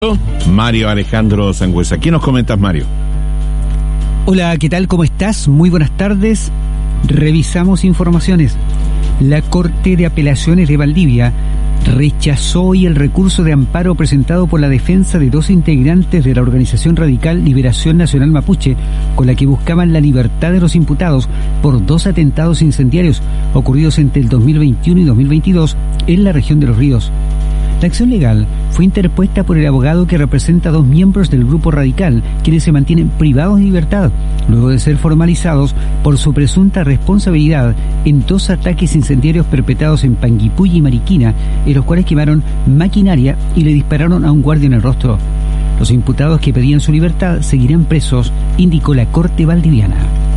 Mario Alejandro Sangüesa. ¿Qué nos comentas, Mario? Hola, ¿qué tal? ¿Cómo estás? Muy buenas tardes. Revisamos informaciones. La Corte de Apelaciones de Valdivia rechazó hoy el recurso de amparo presentado por la defensa de dos integrantes de la organización radical Liberación Nacional Mapuche, con la que buscaban la libertad de los imputados por dos atentados incendiarios ocurridos entre el 2021 y 2022 en la región de Los Ríos. La acción legal fue interpuesta por el abogado que representa a dos miembros del grupo radical, quienes se mantienen privados de libertad, luego de ser formalizados por su presunta responsabilidad en dos ataques incendiarios perpetrados en Panguipulli y Mariquina, en los cuales quemaron maquinaria y le dispararon a un guardia en el rostro. Los imputados que pedían su libertad seguirán presos, indicó la Corte valdiviana.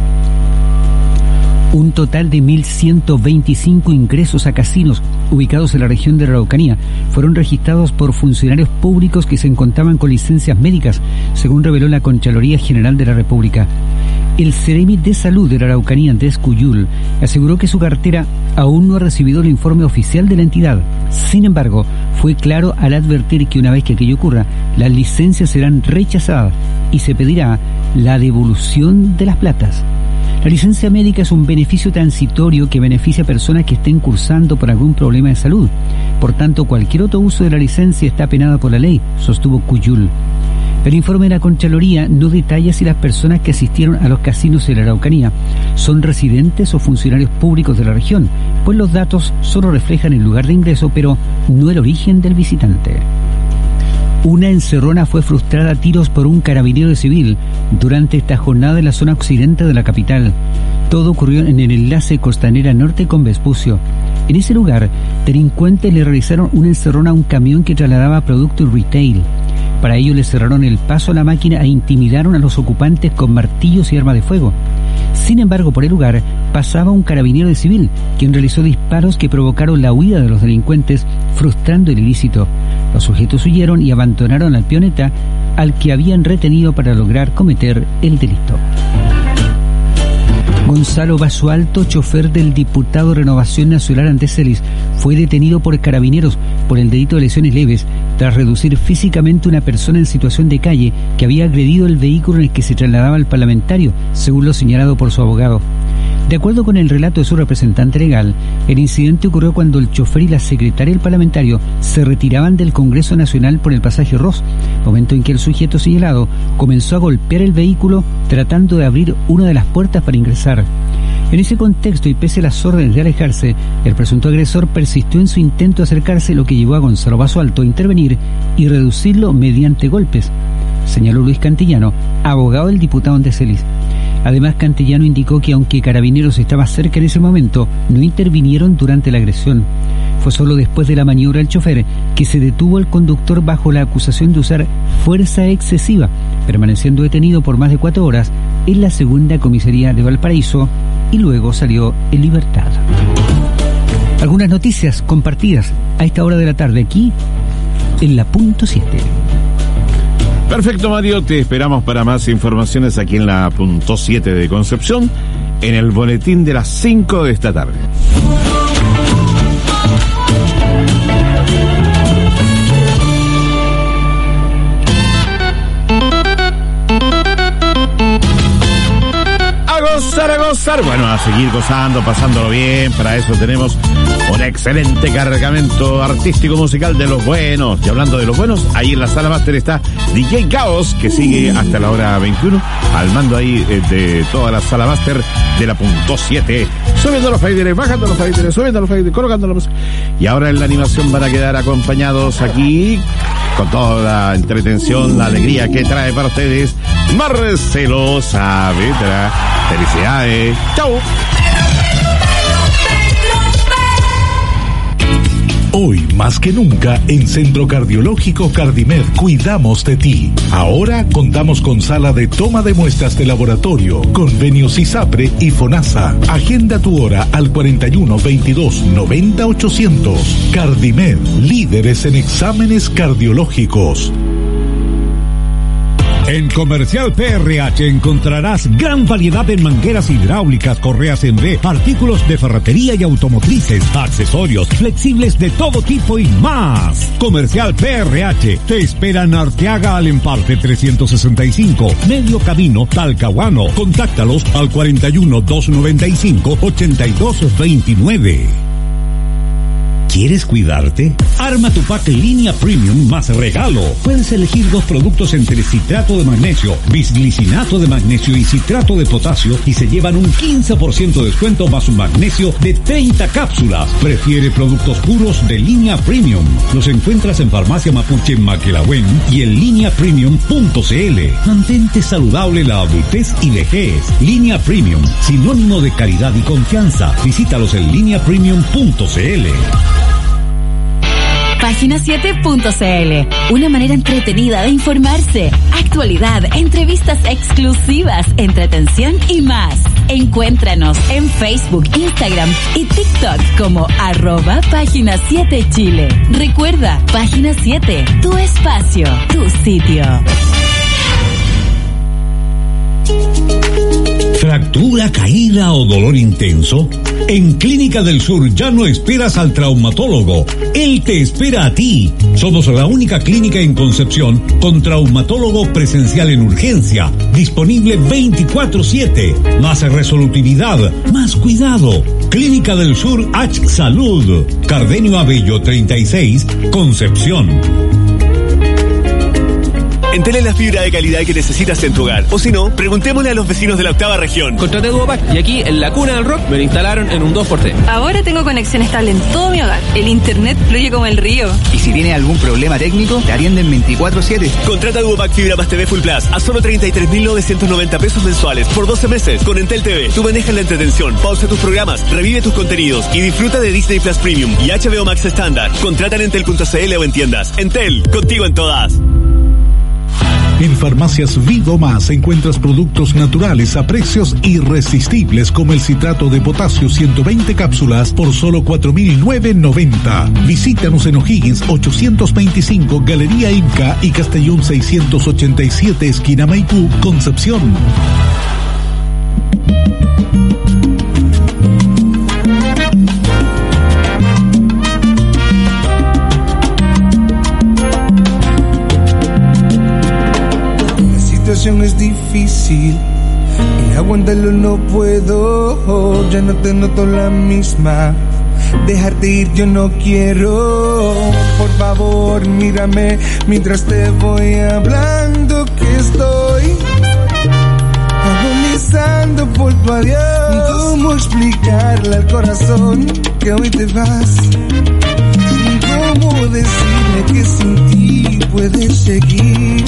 Un total de 1.125 ingresos a casinos ubicados en la región de la Araucanía fueron registrados por funcionarios públicos que se encontraban con licencias médicas, según reveló la Contraloría General de la República. El Ceremi de Salud de la Araucanía, Andrés Cuyul, aseguró que su cartera aún no ha recibido el informe oficial de la entidad. Sin embargo, fue claro al advertir que una vez que aquello ocurra, las licencias serán rechazadas y se pedirá la devolución de las platas. La licencia médica es un beneficio transitorio que beneficia a personas que estén cursando por algún problema de salud. Por tanto, cualquier otro uso de la licencia está penado por la ley, sostuvo Cuyul. El informe de la Contraloría no detalla si las personas que asistieron a los casinos de la Araucanía son residentes o funcionarios públicos de la región, pues los datos solo reflejan el lugar de ingreso, pero no el origen del visitante. Una encerrona fue frustrada a tiros por un carabinero civil durante esta jornada en la zona occidente de la capital. Todo ocurrió en el enlace Costanera Norte con Vespucio. En ese lugar, delincuentes le realizaron una encerrona a un camión que trasladaba productos retail. Para ello le cerraron el paso a la máquina e intimidaron a los ocupantes con martillos y armas de fuego. Sin embargo, por el lugar pasaba un carabinero de civil, quien realizó disparos que provocaron la huida de los delincuentes, frustrando el ilícito. Los sujetos huyeron y abandonaron al peoneta, al que habían retenido para lograr cometer el delito. Gonzalo Basualto, chofer del diputado Renovación Nacional Andrés Celis, fue detenido por carabineros por el delito de lesiones leves, tras reducir físicamente a una persona en situación de calle que había agredido el vehículo en el que se trasladaba el parlamentario, según lo señalado por su abogado. De acuerdo con el relato de su representante legal, el incidente ocurrió cuando el chofer y la secretaria del parlamentario se retiraban del Congreso Nacional por el pasaje Ross, momento en que el sujeto señalado comenzó a golpear el vehículo tratando de abrir una de las puertas para ingresar. En ese contexto y pese a las órdenes de alejarse, el presunto agresor persistió en su intento de acercarse, lo que llevó a Gonzalo Basualto a intervenir y reducirlo mediante golpes, señaló Luis Cantillano, abogado del diputado Andrés Celis. Además, Cantillano indicó que aunque Carabineros estaba cerca en ese momento, no intervinieron durante la agresión. Fue solo después de la maniobra del chofer que se detuvo el conductor bajo la acusación de usar fuerza excesiva, permaneciendo detenido por más de 4 horas en la segunda comisaría de Valparaíso y luego salió en libertad. Algunas noticias compartidas a esta hora de la tarde aquí en la Punto 7. Perfecto, Mario, te esperamos para más informaciones aquí en la Punto 7 de Concepción, en el boletín de las 5 de esta tarde. A gozar, bueno, a seguir gozando, pasándolo bien. Para eso tenemos un excelente cargamento artístico musical de los buenos. Y hablando de los buenos, ahí en la sala máster está DJ Caos, que sigue hasta la hora 21 al mando ahí de toda la sala máster de la Punto 7, subiendo los faderes, bajando los faderes, subiendo los faderes, colocando los... Y ahora en la animación van a quedar acompañados aquí con toda la entretención, la alegría que trae para ustedes Marcelo Saavedra. Felicidades. Chau. Hoy más que nunca en Centro Cardiológico Cardimed cuidamos de ti. Ahora contamos con sala de toma de muestras de laboratorio, convenios ISAPRE y FONASA. Agenda tu hora al 41 22 90 800. Cardimed, líderes en exámenes cardiológicos. En Comercial PRH encontrarás gran variedad en mangueras hidráulicas, correas en V, artículos de ferretería y automotrices, accesorios, flexibles de todo tipo y más. Comercial PRH te espera en Arteaga al Emparte 365, Medio Camino, Talcahuano. Contáctalos al 41 295 8229. ¿Quieres cuidarte? Arma tu pack Línea Premium más regalo. Puedes elegir 2 productos entre citrato de magnesio, bisglicinato de magnesio y citrato de potasio y se llevan un 15% de descuento más un magnesio de 30 cápsulas. Prefiere productos puros de Línea Premium. Los encuentras en Farmacia Mapuche en Maquelahuen y en lineapremium.cl. Mantente saludable la adultez y vejez. Línea Premium, sinónimo de calidad y confianza. Visítalos en lineapremium.cl. Página7.cl, una manera entretenida de informarse, actualidad, entrevistas exclusivas, entretención y más. Encuéntranos en Facebook, Instagram y TikTok como @Página7Chile. Recuerda, Página 7, tu espacio, tu sitio. ¿Fractura, caída o dolor intenso? En Clínica del Sur ya no esperas al traumatólogo. Él te espera a ti. Somos la única clínica en Concepción con traumatólogo presencial en urgencia. Disponible 24/7. Más resolutividad, más cuidado. Clínica del Sur H Salud. Cardenio Abello 36, Concepción. Entele la fibra de calidad que necesitas en tu hogar. O si no, preguntémosle a los vecinos de la 8ª región. Contraté Duopack y aquí, en la cuna del rock, me lo instalaron en un 2x3. Ahora tengo conexión estable en todo mi hogar. El internet fluye como el río. Y si tiene algún problema técnico, te atienden 24/7. Contrata Duopack Fibra más TV Full Plus a solo 33.990 pesos mensuales por 12 meses con Entel TV. Tú manejas la entretención, pausa tus programas, revive tus contenidos y disfruta de Disney Plus Premium y HBO Max estándar. Contrata en entel.cl o en tiendas. Entel, contigo en todas. En Farmacias Vigo Más encuentras productos naturales a precios irresistibles como el citrato de potasio 120 cápsulas por solo 4.990. Visítanos en O'Higgins 825 Galería Inca y Castellón 687 esquina Maipú, Concepción. Es difícil y aguantarlo no puedo. Ya no te noto la misma. Dejarte ir yo no quiero. Por favor mírame mientras te voy hablando que estoy agonizando por tu adiós. ¿Cómo explicarle al corazón que hoy te vas? ¿Cómo decirle que sin ti puedes seguir?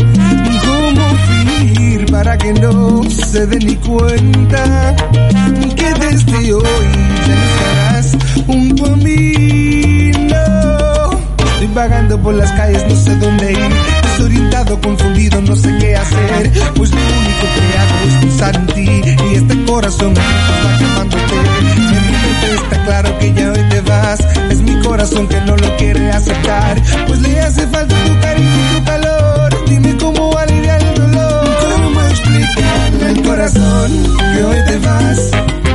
Para que no se dé ni cuenta que desde hoy ya no estarás junto a mí. No, estoy vagando por las calles, no sé dónde ir, desorientado, confundido, no sé qué hacer, pues lo único que hago es pensar en ti y este corazón está llamándote. En mi mente está claro que ya hoy te vas, es mi corazón que no lo quiere aceptar, pues le hace falta tu cariño y tu calor. Dime cómo aliviar el dolor, cómo explicarle al corazón que hoy te vas,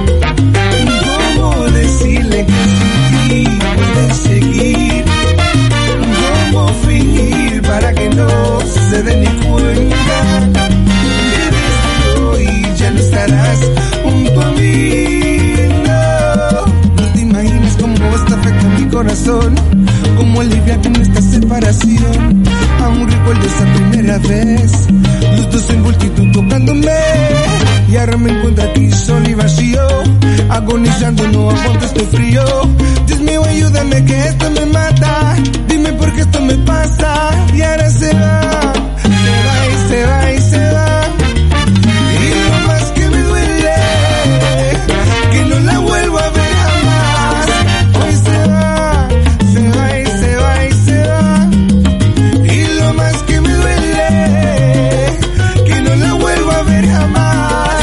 cómo decirle que sin ti puedes seguir, cómo fingir para que no se dé ni cuenta que desde hoy ya no estarás junto a mí. No te imaginas cómo esto afecta mi corazón, cómo alivia con esta separación. Aún recuerdo esa primera vez, los dos en multitud tocándome, y ahora me encuentro aquí solo y vacío, agonizando, no aguanto este frío. Dios mío, ayúdame que esto me mata, dime por qué esto me pasa, y ahora se va, se va y se va y se va, y lo más que me duele, que no la vuelvo a ver jamás. Hoy se va, se va y se va y se va, y lo más que me duele, que no la vuelvo a ver jamás.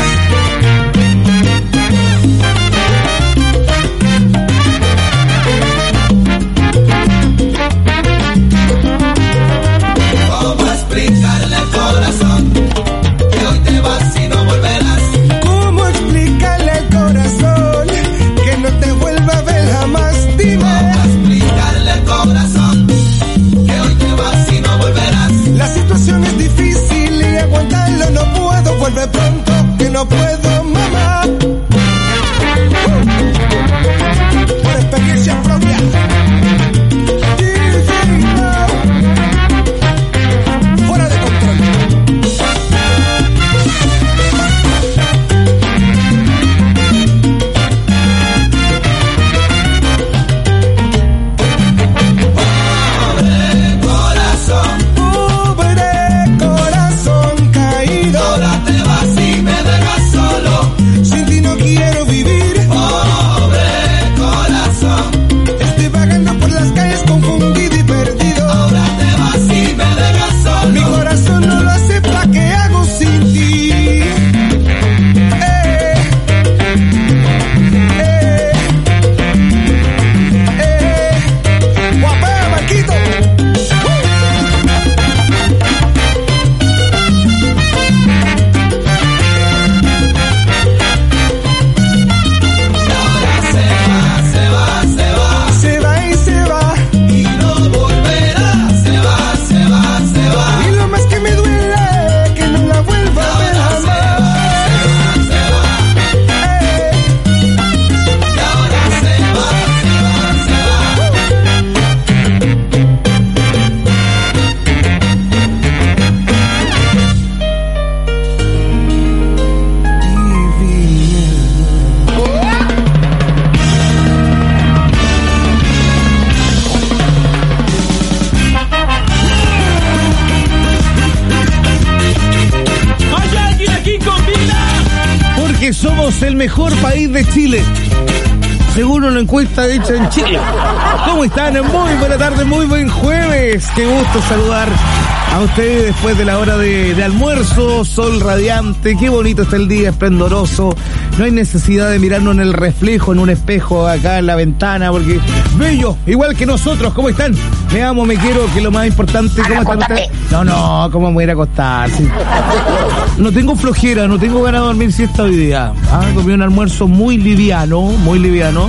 Somos el mejor país de Chile, según una encuesta hecha en Chile. ¿Cómo están? Muy buena tarde, muy buen jueves. Qué gusto saludar a ustedes después de la hora de almuerzo. Sol radiante, qué bonito está el día, esplendoroso. No hay necesidad de mirarnos en el reflejo, en un espejo acá en la ventana, porque bello, igual que nosotros. ¿Cómo están? Me amo, me quiero, que es lo más importante. ¿Cómo están ustedes? No, ¿cómo me voy a ir a acostar? Sí. No tengo flojera, no tengo ganas de dormir siesta hoy día. Comí un almuerzo muy liviano, muy liviano.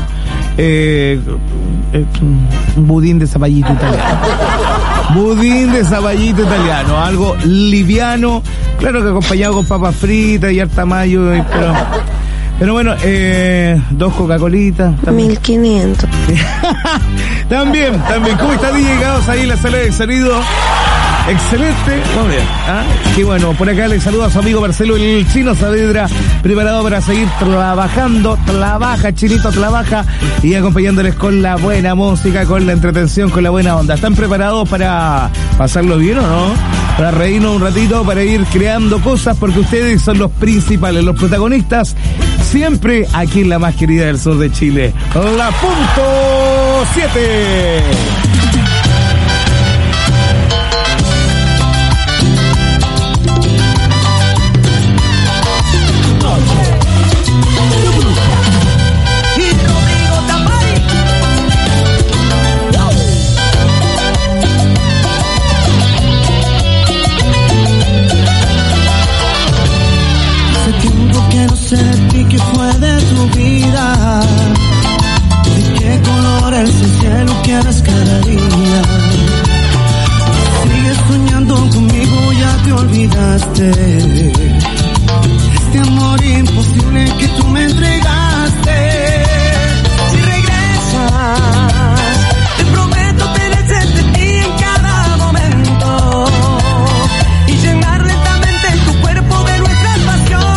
Un budín de zapallito italiano. Budín de zapallito italiano, algo liviano, claro que acompañado con papas fritas y harta mayo, pero bueno, 2 Coca-Colitas. 1500. También, ¿cómo está DJ Caos ahí en la sala de sonido? Excelente, muy bien. Qué bueno, por acá le saludo a su amigo Marcelo el Chino Saavedra, preparado para seguir trabajando. Trabaja, Chinito, trabaja, y acompañándoles con la buena música, con la entretención, con la buena onda. ¿Están preparados para pasarlo bien o no? Para reírnos un ratito, para ir creando cosas, porque ustedes son los principales, los protagonistas, siempre aquí en la más querida del sur de Chile, la punto 7. ¿Qué fue de tu vida? ¿De qué color es el cielo que eres cada día? Sigues soñando conmigo, ya te olvidaste. Este amor imposible que tú me entregaste. Si regresas, te prometo tener cerca de ti en cada momento y llenar lentamente tu cuerpo de nuestras pasiones.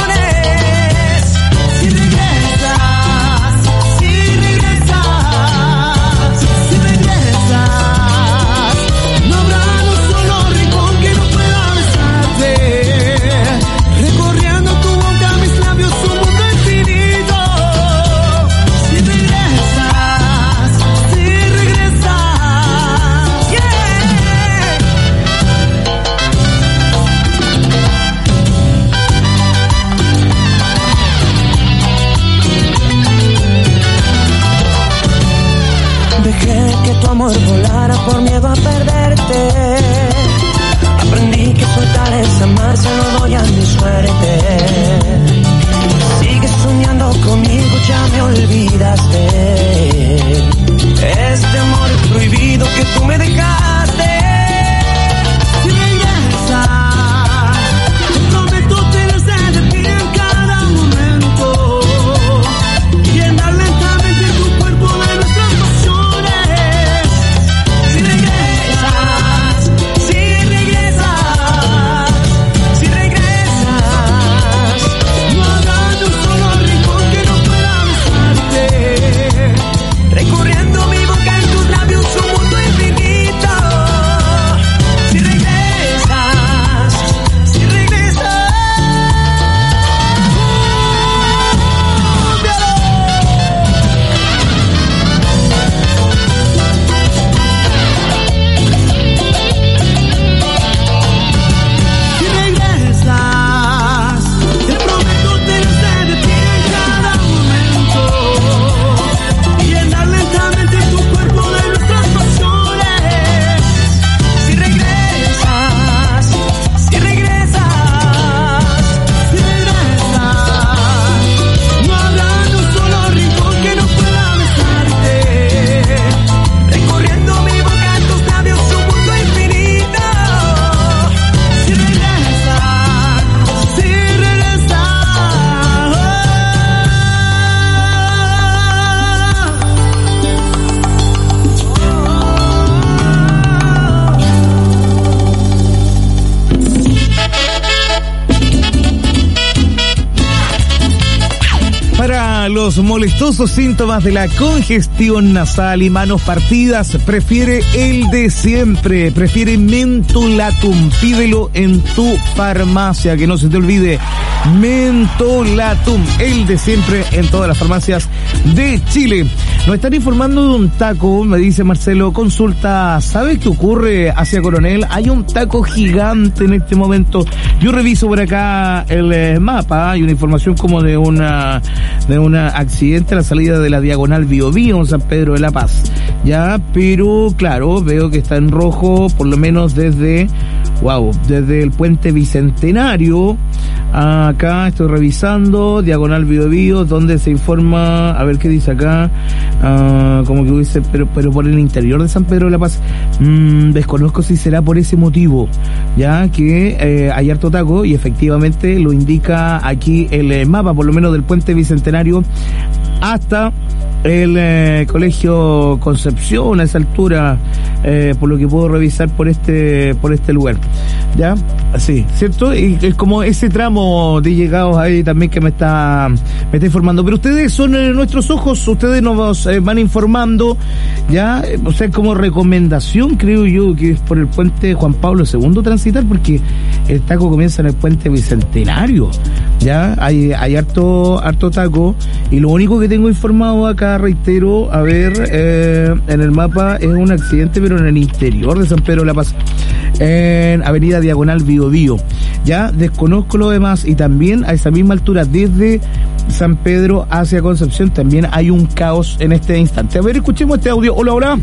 los molestosos síntomas de la congestión nasal y manos partidas, prefiere el de siempre. Prefiere Mentolatum. Pídelo en tu farmacia, que no se te olvide. Mentolatum, el de siempre en todas las farmacias de Chile. Nos están informando de un taco, me dice Marcelo, consulta, ¿sabes qué ocurre hacia Coronel? Hay un taco gigante en este momento. Yo reviso por acá el mapa, hay una información como de un accidente a la salida de la diagonal Biobío en San Pedro de la Paz. Ya, pero claro, veo que está en rojo, por lo menos desde el puente Bicentenario. Acá estoy revisando, diagonal Biobío, donde se informa, a ver qué dice acá, como que dice, pero por el interior de San Pedro de la Paz. Desconozco si será por ese motivo, ya que hay harto taco, y efectivamente lo indica aquí el mapa, por lo menos del puente Bicentenario hasta el colegio Concepción, a esa altura, por lo que puedo revisar por este lugar. ¿Ya? Sí, ¿cierto? Y es como ese tramo de llegados ahí también que me está informando. Pero ustedes son nuestros ojos, ustedes nos van informando, ¿ya? O sea, como recomendación, creo yo, que es por el puente Juan Pablo II transitar, porque el taco comienza en el puente Bicentenario, ¿ya? Hay harto taco, y lo único que tengo informado acá, reitero, a ver, en el mapa, es un accidente, pero en el interior de San Pedro de la Paz, en avenida Diagonal Biobío. Ya desconozco lo demás, y también a esa misma altura, desde San Pedro hacia Concepción, también hay un caos en este instante. A ver, escuchemos este audio. Hola.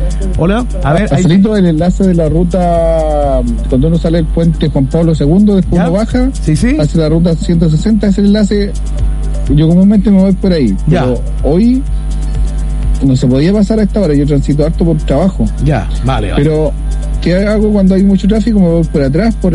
A ver, facilito el enlace de la ruta cuando uno sale del puente Juan Pablo II, después uno baja, sí, hacia la ruta 160, ese enlace. Yo comúnmente me voy por ahí, pero hoy no se podía pasar a esta hora, yo transito harto por trabajo. Ya, vale. Pero, ¿qué hago cuando hay mucho tráfico? Me voy por atrás, por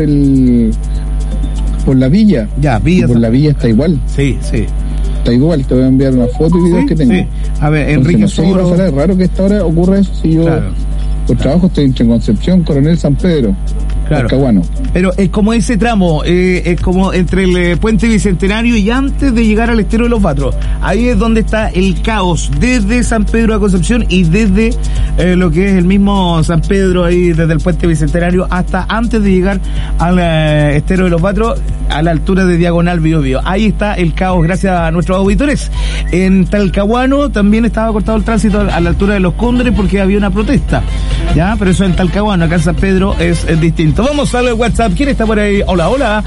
la villa. Ya, villa. Por la villa está igual. Sí. Está igual, te voy a enviar una foto y videos que tengo. Sí. A ver, Enrique, no sé qué pasará, es raro que a esta hora ocurra eso, si yo por trabajo estoy entre Concepción, Coronel, San Pedro. Claro. Talcahuano. Pero es como ese tramo, es como entre el puente Bicentenario y antes de llegar al estero de los Batros. Ahí es donde está el caos, desde San Pedro a Concepción y desde lo que es el mismo San Pedro, ahí desde el puente Bicentenario hasta antes de llegar al estero de los Batros, a la altura de Diagonal Biobío. Ahí está el caos, gracias a nuestros auditores. En Talcahuano también estaba cortado el tránsito a la altura de los Cóndores porque había una protesta. Ya, pero eso en Talcahuano, acá en San Pedro es distinto. Vamos a ver el WhatsApp. ¿Quién está por ahí? Hola. Hola.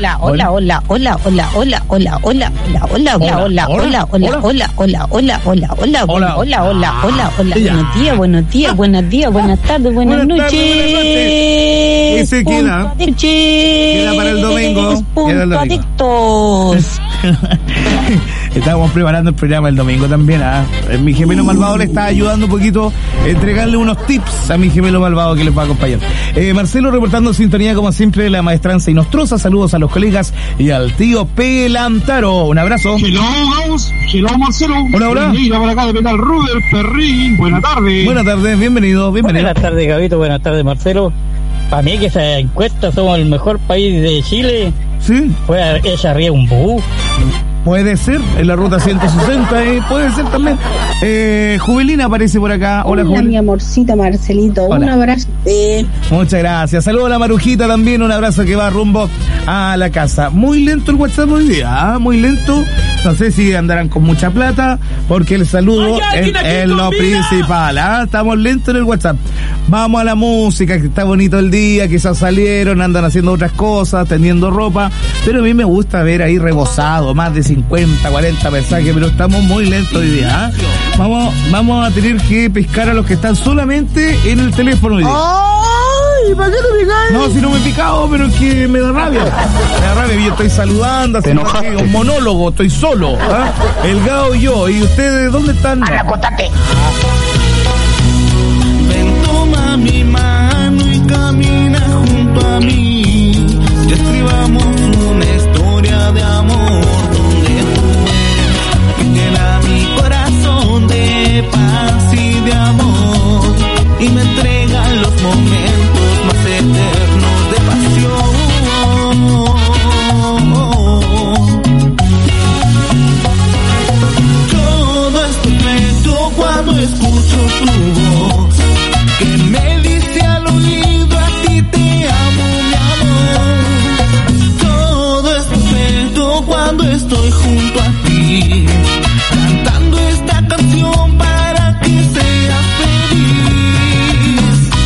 Buenos días, buenas tardes, buenas noches. Ese queda para el domingo. Punto adictos. Estábamos preparando el programa el domingo también. Mi gemelo malvado le está ayudando un poquito a entregarle unos tips a mi gemelo malvado que les va a acompañar. Marcelo reportando sintonía como siempre de la maestranza y nostrosa. Saludos a los colegas y al tío Pelantaro. Un abrazo. Hello Marcelo. Hola. Mira por acá de Petal Ruder, Perrín. Buenas tardes. Buenas tardes, bienvenido. Buenas tardes, Gabito. Buenas tardes, Marcelo. Para mí que esa encuesta somos el mejor país de Chile. Sí. Ella ríe un bú. Puede ser, en la ruta 160, puede ser también. Juvelina aparece por acá. Hola, mi amorcita Marcelito. Hola. Un abrazo. Muchas gracias. Saludos a la Marujita también, un abrazo que va rumbo a la casa. Muy lento el WhatsApp hoy día, muy lento. No sé si andarán con mucha plata, porque el saludo es lo principal. Estamos lentos en el WhatsApp. Vamos a la música, que está bonito el día, quizás salieron, andan haciendo otras cosas, tendiendo ropa, pero a mí me gusta ver ahí rebosado, más de 50, 40 mensajes, pero estamos muy lentos hoy día. Vamos a tener que pescar a los que están solamente en el teléfono hoy día. ¡Ay! ¿Para qué te picáis? No, si no me he picado, pero es que me da rabia. Yo estoy saludando, haciendo un monólogo, estoy solo. El Gao y yo. ¿Y ustedes dónde están? Acostate. Ven, toma mi mano y camina junto a mí. Y escribamos una historia de amor donde tú eres. Llena mi corazón de paz y de amor. Y me entregan los momentos más eternos de pasión. Yo estoy junto a ti, cantando esta canción para que seas feliz.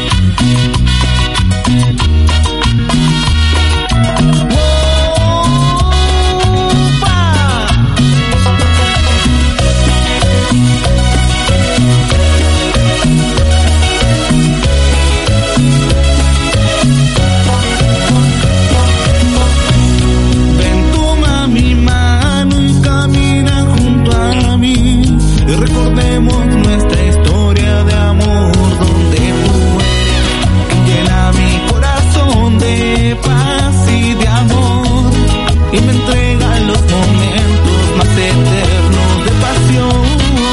Ven, toma mi mano y camina junto a mí, y recordemos nuestra historia de amor, donde tú eres quien llena mi corazón de paz y de amor, y me entrega los momentos más eternos de pasión.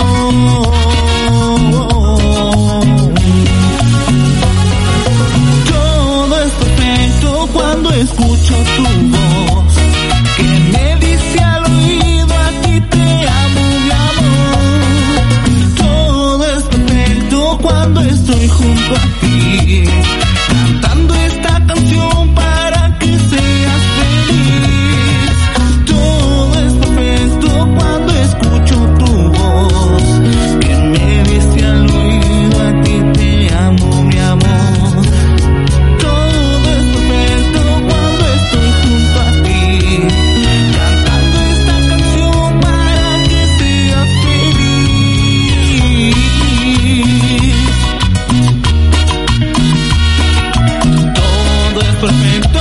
Todo es perfecto cuando escucho tu voz, que me dice al oído: aquí te amo, mi amor. Todo es perfecto cuando estoy junto a ti, cantando esta canción para que seas feliz. Todo es perfecto cuando escucho tu voz, que me dice al oído: a ti te amo, mi amor. Todo es perfecto cuando estoy junto a ti, cantando esta canción para que seas feliz. Todo es perfecto.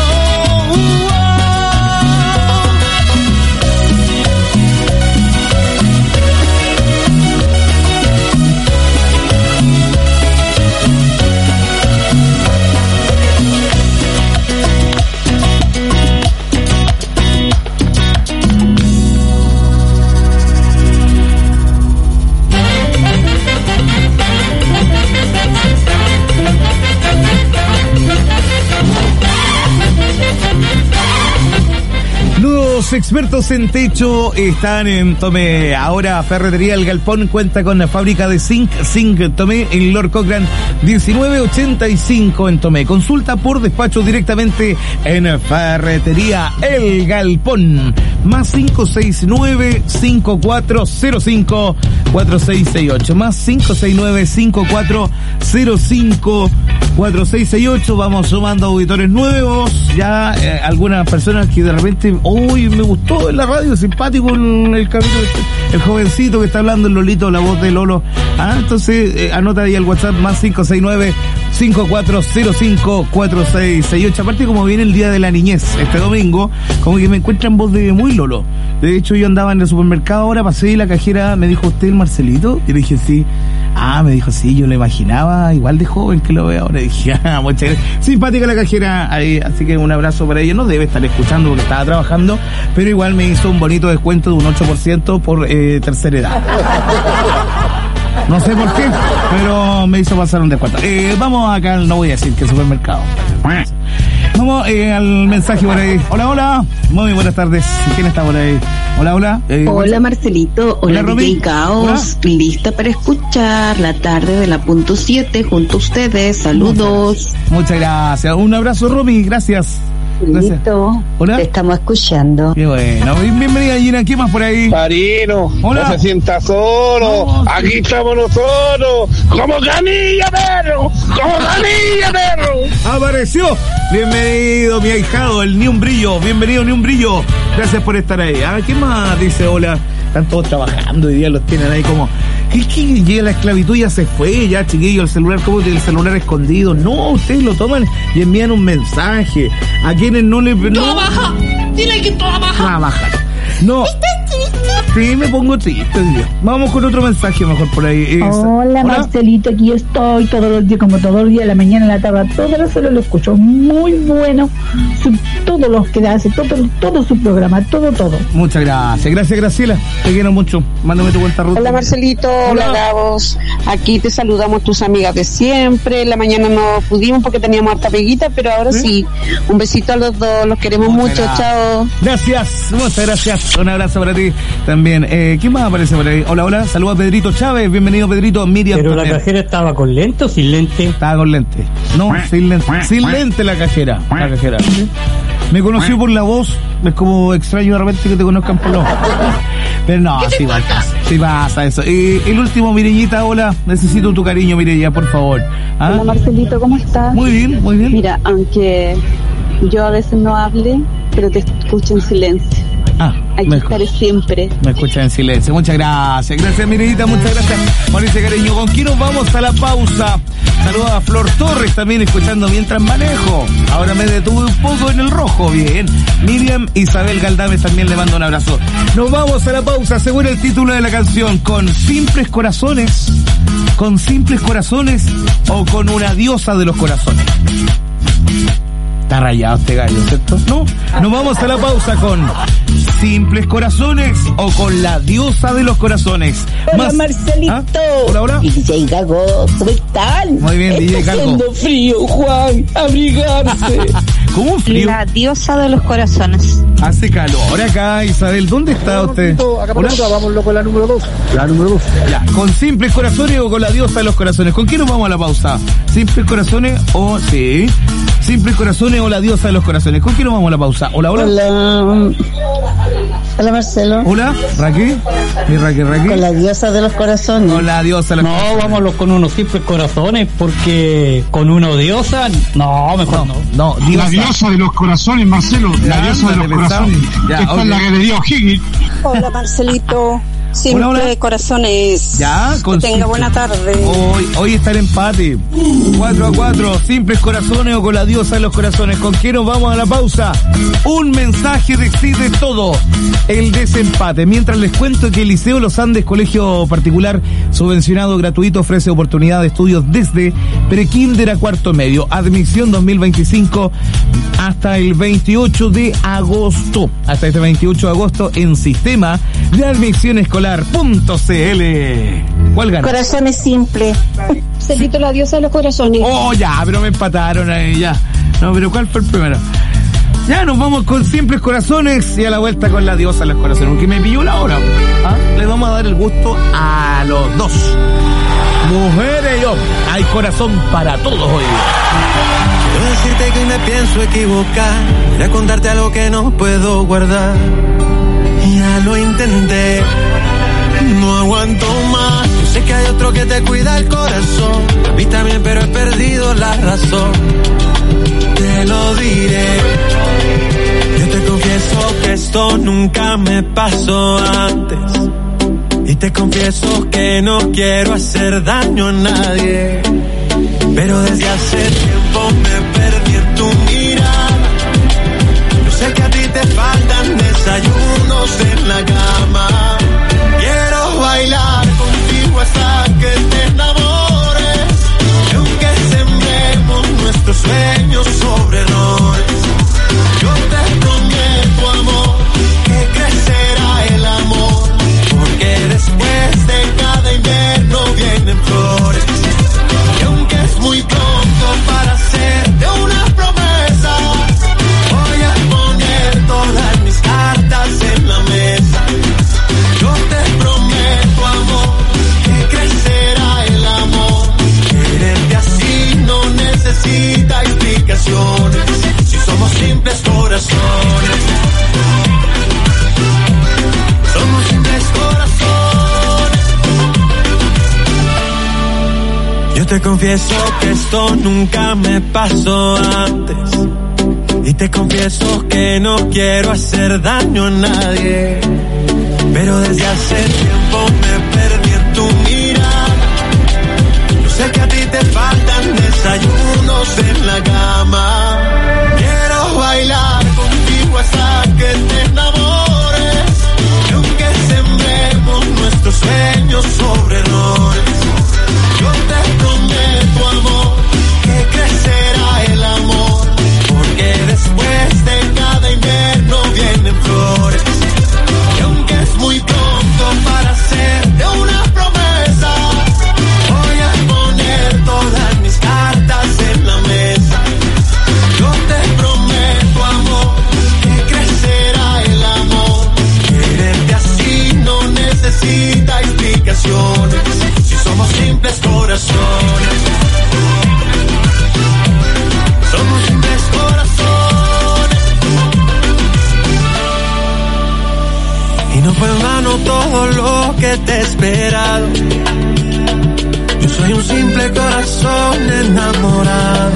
Los expertos en techo están en Tomé. Ahora Ferretería El Galpón cuenta con la fábrica de zinc Tomé en Lord Cochrane 1985 en Tomé. Consulta por despacho directamente en Ferretería El Galpón. Más 569-5405-4668. Más 569-5405-4668. Vamos sumando auditores nuevos. Ya algunas personas que de repente, uy, me gustó en la radio, simpático el capítulo, el jovencito que está hablando, el Lolito, la voz de Lolo. Entonces anota ahí el WhatsApp, más 569-5405-4668. Aparte, como viene el Día de la Niñez este domingo, como que me encuentran voz de muy Lolo. De hecho, yo andaba en el supermercado ahora, pasé y la cajera me dijo: ¿usted el Marcelito? Y le dije: sí. Me dijo: sí, yo lo imaginaba igual de joven que lo veo ahora. Y dije: muchas gracias. Simpática la cajera ahí, así que un abrazo para ella. No debe estar escuchando porque estaba trabajando, pero igual me hizo un bonito descuento de un 8% por tercera edad. No sé por qué, pero me hizo pasar un descuento. Vamos acá, no voy a decir que supermercado. Vamos al mensaje por ahí. Hola, hola. Muy buenas tardes. ¿Quién está por ahí? Hola, hola. Hola, Marcelito. Hola, DJ Caos. Lista para escuchar la tarde de la punto 7 junto a ustedes. Saludos. Muchas gracias. Un abrazo, Romy. Gracias. Listo. Hola. Te estamos escuchando. Qué bueno. Bienvenida, Gina. ¿Qué más por ahí? Parino. Hola. No se sienta solo. No, aquí estamos nosotros. Como canilla, perro. Como canilla, perro. Apareció. Bienvenido, mi ahijado, el Ni un Brillo. Bienvenido, Ni un Brillo. Gracias por estar ahí. ¿Qué más dice? Hola. Están todos trabajando hoy día, los tienen ahí como... Es que llega la esclavitud, ya se fue, ya, chiquillo, el celular, ¿cómo tiene el celular escondido? No, ustedes lo toman y envían un mensaje. A quienes no le... ¡Trabaja! Dile que trabaja. Trabajar. No. Sí, me pongo triste. Vamos con otro mensaje mejor por ahí. Hola, Marcelito, aquí estoy todos los días, como todos los días, la mañana, la tarde, todas las horas lo escucho. Muy bueno. Todo lo que hace, todo su programa, todo. Muchas gracias. Gracias, Graciela. Te quiero mucho. Mándame tu cuenta, Ruth. Hola, Marcelito. Hola, Gabos. Aquí te saludamos tus amigas de siempre. En la mañana no pudimos porque teníamos harta peguita, pero ahora sí. Un besito a los dos. Los queremos mucho. Chao. Gracias. Muchas gracias. Un abrazo para ti también. ¿Quién más aparece por ahí? Hola, hola. Saludos a Pedrito Chávez. Bienvenido, Pedrito. Miriam. Pero la cajera estaba con lente o sin lente. Estaba con lente. No, sin lente. Sin lente la cajera. La cajera. Me conoció por la voz, es como extraño de repente que te conozcan por la voz. Pero no, sí pasa eso. El último, Mirellita, hola, necesito tu cariño, Mirella, por favor. ¿Ah? Hola Marcelito, ¿cómo estás? Muy bien, muy bien. Mira, aunque yo a veces no hable, pero te escucho en silencio. Aquí estaré siempre. Me escucha en silencio. Muchas gracias. Gracias, Mirellita. Muchas gracias por ese cariño. ¿Con quién nos vamos a la pausa? Saludos a Flor Torres también escuchando mientras manejo. Ahora me detuve un poco en el rojo. Bien. Miriam Isabel Galdames también le mando un abrazo. Nos vamos a la pausa. Según el título de la canción, ¿con simples corazones? ¿Con simples corazones o con una diosa de los corazones? Está rayado este gallo, ¿cierto? No, nos vamos a la pausa con simples corazones o con la diosa de los corazones. Hola, Marcelito. ¿Ah? Hola, hola. DJ Gago, ¿cómo están? Muy bien, DJ Gago. Está haciendo frío, Juan, abrigarse. ¿Cómo un frío? La diosa de los corazones. Hace calor acá, Isabel. ¿Dónde está usted? Acá vámonos con la número 2. La número 2. Ya, ¿con simples corazones o con la diosa de los corazones? ¿Con quién nos vamos a la pausa? ¿Simples corazones o sí? ¿Simples corazones o la diosa de los corazones? ¿Con quién nos vamos a la pausa? Hola, hola. Hola, Marcelo. Hola, Raquel. Mi Raquel. Con la diosa de los corazones. Con la diosa de los corazones. No, vámonos con unos simples corazones, porque con uno diosa, no, mejor no. No, la diosa de los corazones, Marcelo. La diosa de los corazones. Esta es la que le dio Higgins. Hola, Marcelito. Simple hola. Corazones. Ya, que tenga buena tarde. Hoy está el empate. 4-4. Simples corazones o con la diosa de los corazones. ¿Con quién nos vamos a la pausa? Un mensaje decide todo. El desempate. Mientras les cuento que el Liceo Los Andes, colegio particular subvencionado gratuito, ofrece oportunidad de estudios desde prekinder a cuarto medio. Admisión 2025 hasta el 28 de agosto. Hasta este 28 de agosto en sistema de admisión escolar.cl. ¿Cuál gana? Corazones simples. Celito, la diosa de los corazones. Oh, ya, pero me empataron ahí, ya. No, pero ¿cuál fue el primero? Ya, nos vamos con simples corazones y a la vuelta con la diosa de los corazones. Porque me pilló la hora. ¿Ah? Le vamos a dar el gusto a los dos. Mujeres y hombres. Hay corazón para todos hoy. Quiero decirte que me pienso equivocar. Voy a contarte algo que no puedo guardar. Ya lo intenté, no aguanto más. Yo sé que hay otro que te cuida el corazón. A mí también, pero he perdido la razón. Te lo diré. Yo te confieso que esto nunca me pasó antes. Y te confieso que no quiero hacer daño a nadie. Pero desde hace tiempo me perdí en tu mirada. Sé que a ti te faltan desayunos en la cama. Quiero bailar contigo hasta que te enamores. Y aunque sembremos nuestros sueños sobre errores, yo te prometo, amor, que crecerá el amor. Porque después de cada invierno vienen flores. Y aunque es muy pronto para hacerte una promesa, todas mis cartas en la mesa. Yo te prometo, amor, que crecerá el amor. Quererte así no necesita explicaciones. Si somos simples corazones. Somos simples corazones. Yo te confieso que esto nunca me pasó antes. Y te confieso que no quiero hacer daño a nadie. Pero desde hace tiempo me perdí en tu mirada. Yo sé que a ti te faltan desayunos en la cama. Quiero bailar contigo hasta que te enamores. Y aunque sembremos nuestros sueños sobre errores, yo te prometo, amor, que crecerá el amor. Después de cada invierno vienen flores. Y aunque es muy pronto para hacerte una promesa, voy a poner todas mis cartas en la mesa. Yo te prometo, amor, que te he esperado. Yo soy un simple corazón enamorado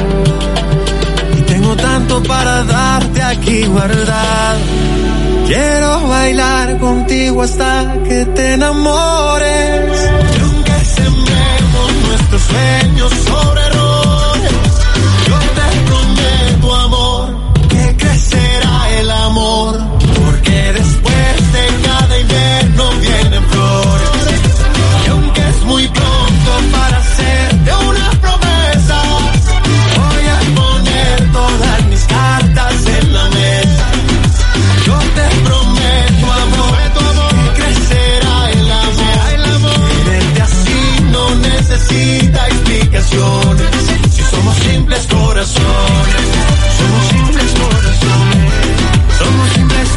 y tengo tanto para darte aquí guardado. Quiero bailar contigo hasta que te enamores. Y aunque sembremos nuestros sueños sobre errores, yo te prometo, amor, que crecerá el amor, porque después de cada invierno vienen flores. Y aunque es muy pronto para hacerte una promesa, voy a poner todas mis cartas en la mesa. Yo te prometo, amor, que crecerá el amor. Quererte así no necesita explicaciones. Si somos simples corazones, somos simples corazones, somos simples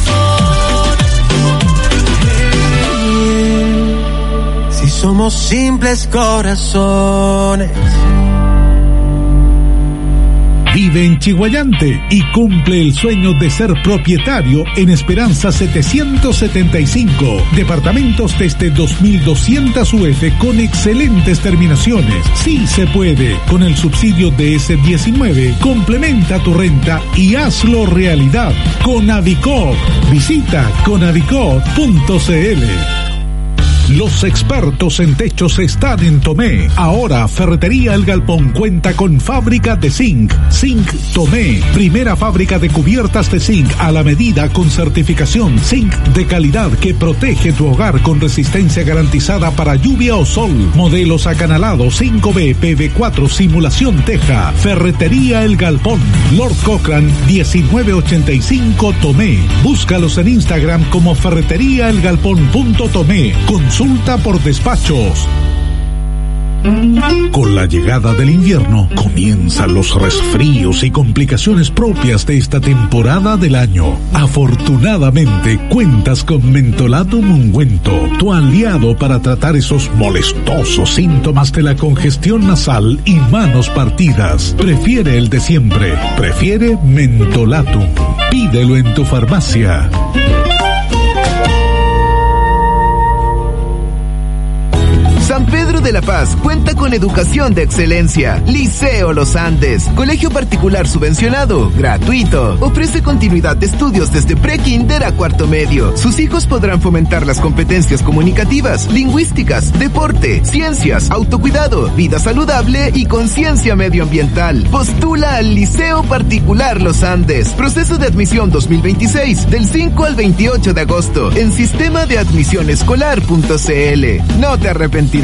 corazones. Si somos simples corazones. Vive en Chiguayante y cumple el sueño de ser propietario en Esperanza 775. Departamentos desde 2.200 UF con excelentes terminaciones. Sí se puede. Con el subsidio de S19, complementa tu renta y hazlo realidad. Conadicop. Visita conadicop.cl. Los expertos en techos están en Tomé. Ahora Ferretería El Galpón cuenta con fábrica de zinc. Zinc Tomé, primera fábrica de cubiertas de zinc a la medida con certificación zinc de calidad que protege tu hogar con resistencia garantizada para lluvia o sol. Modelos acanalados 5B, PV4, simulación teja. Ferretería El Galpón, Lord Cochrane 1985 Tomé. Búscalos en Instagram como ferreteriaelgalpón.tomé. Consulta por despachos. Con la llegada del invierno comienzan los resfríos y complicaciones propias de esta temporada del año. Afortunadamente cuentas con Mentolatum Ungüento, tu aliado para tratar esos molestosos síntomas de la congestión nasal y manos partidas. Prefiere el de siempre, prefiere Mentolatum. Pídelo en tu farmacia. San Pedro de la Paz cuenta con educación de excelencia. Liceo Los Andes, colegio particular subvencionado, gratuito. Ofrece continuidad de estudios desde pre-kinder a cuarto medio. Sus hijos podrán fomentar las competencias comunicativas, lingüísticas, deporte, ciencias, autocuidado, vida saludable y conciencia medioambiental. Postula al Liceo Particular Los Andes. Proceso de admisión 2026, del 5 al 28 de agosto, en sistema de admisión escolar.cl. No te arrepentirás.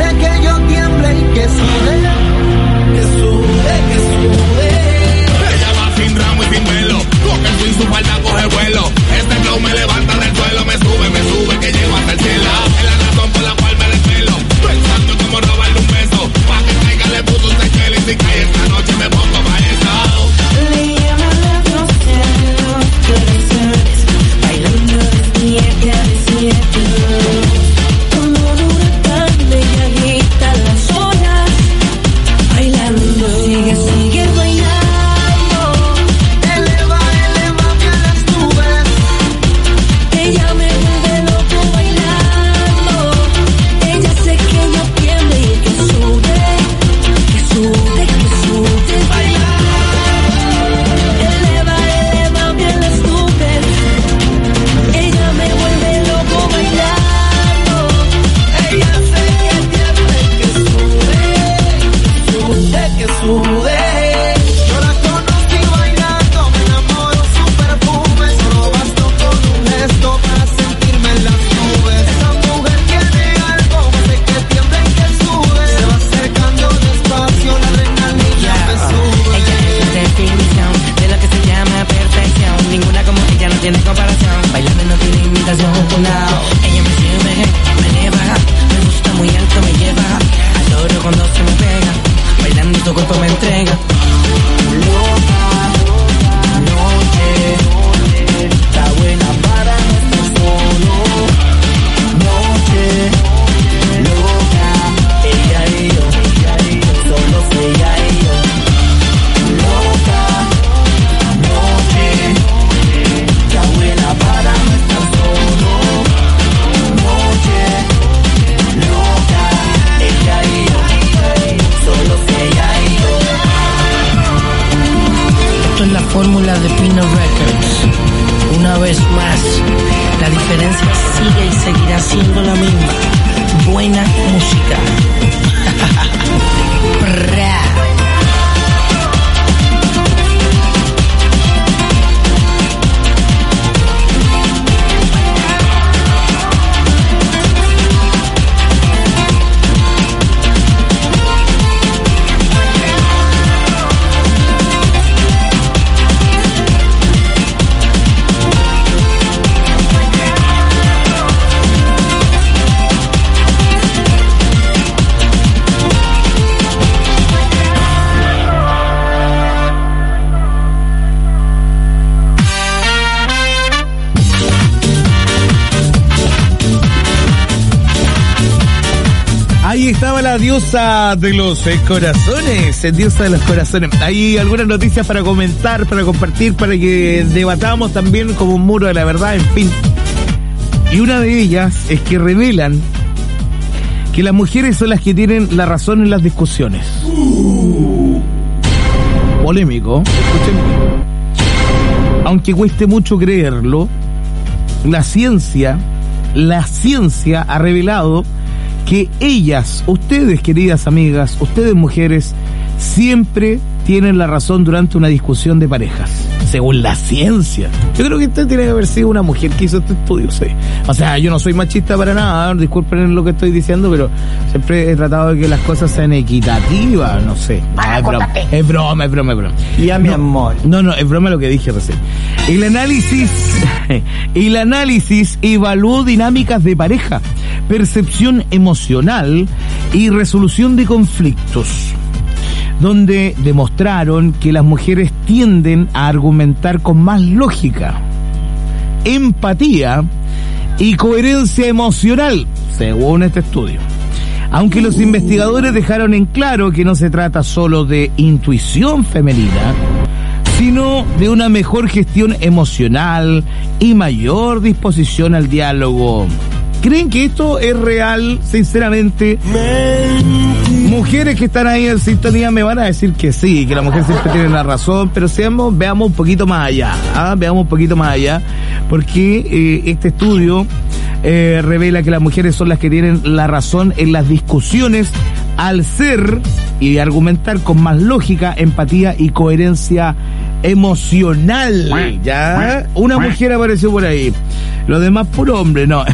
Que sude, que sude, que sude. fórmula de Pino Records. Una vez más, la diferencia sigue y seguirá siendo la misma. Buena música. Ahí estaba la diosa de los corazones, diosa de los corazones. Hay algunas noticias para comentar, para compartir, para que debatamos también como un muro de la verdad, en fin. Y una de ellas es que revelan que las mujeres son las que tienen la razón en las discusiones. Polémico, escuchen. Aunque cueste mucho creerlo, la ciencia ha revelado que ellas, ustedes queridas amigas, ustedes mujeres, siempre tienen la razón durante una discusión de parejas, según la ciencia. Yo creo que usted tiene que haber sido una mujer que hizo este estudio, sí. O sea, yo no soy machista para nada, disculpen lo que estoy diciendo, pero siempre he tratado de que las cosas sean equitativas, no sé. Es broma. Y a mi amor. No, es broma lo que dije recién. El análisis evaluó dinámicas de pareja, percepción emocional y resolución de conflictos, donde demostraron que las mujeres tienden a argumentar con más lógica, empatía y coherencia emocional, según este estudio. Aunque los investigadores dejaron en claro que no se trata solo de intuición femenina, sino de una mejor gestión emocional y mayor disposición al diálogo. ¿Creen que esto es real? Sinceramente, mujeres que están ahí en sintonía me van a decir que sí, que la mujer siempre tiene la razón, pero veamos un poquito más allá, porque este estudio revela que las mujeres son las que tienen la razón en las discusiones al ser y argumentar con más lógica, empatía y coherencia emocional. Ya, una mujer apareció por ahí. Lo demás puro hombre, no.